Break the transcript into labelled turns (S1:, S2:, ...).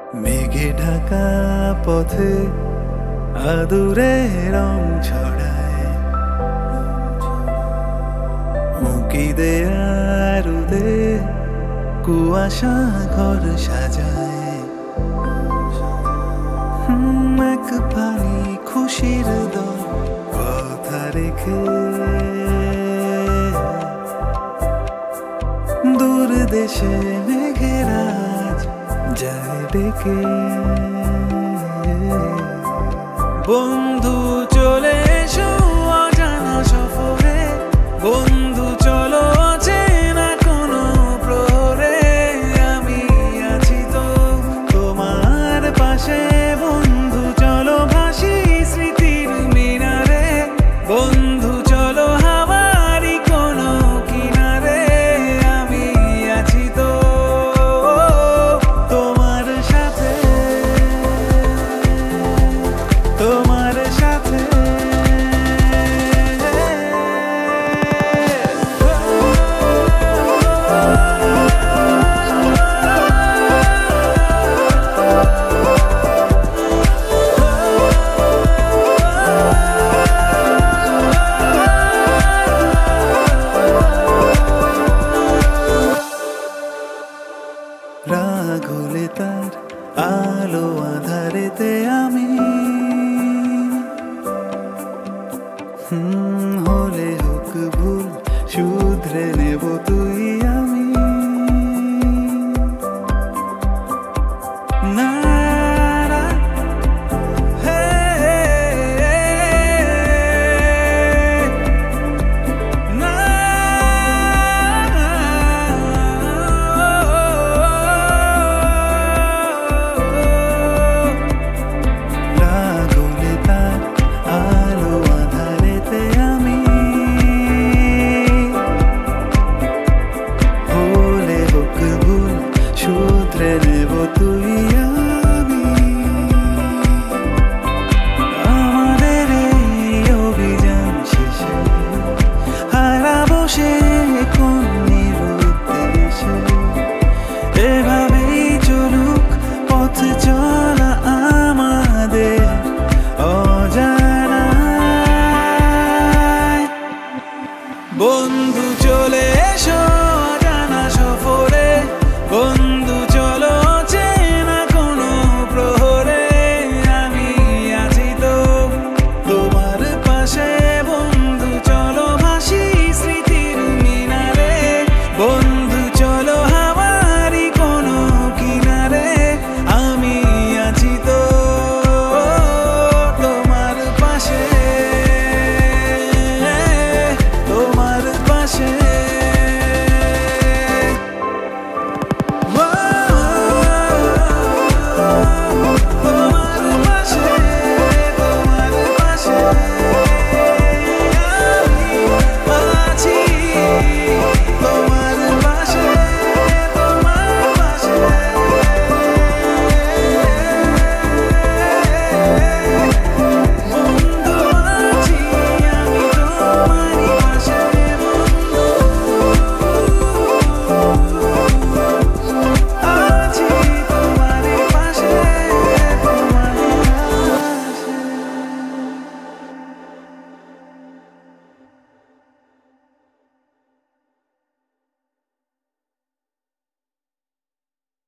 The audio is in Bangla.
S1: মেঘে ঢাকা পথে আদুরে রং ছড়ায়, উঁকি দেয়া রোদে কুয়াশা ঘর সাজায়। এক পানি খুশির দল কথা রেখে দূর দেশে মেঘেরাজ যায় ডেকে। বন্ধু চলে এসো অজানা সফরে, বন্ধু চলো অচেনা কোনো প্রহরে। আমি আছি তো তোমার পাশে, বন্ধু চলো ভাসি স্মৃতির মিনারে। বন্ধু চলো হাওয়ারি কোনো কিনারে, আমি আছি তো তোমার সাথে, তোমার সাথে। রাগ হলে তার আলো আধারেতে আমি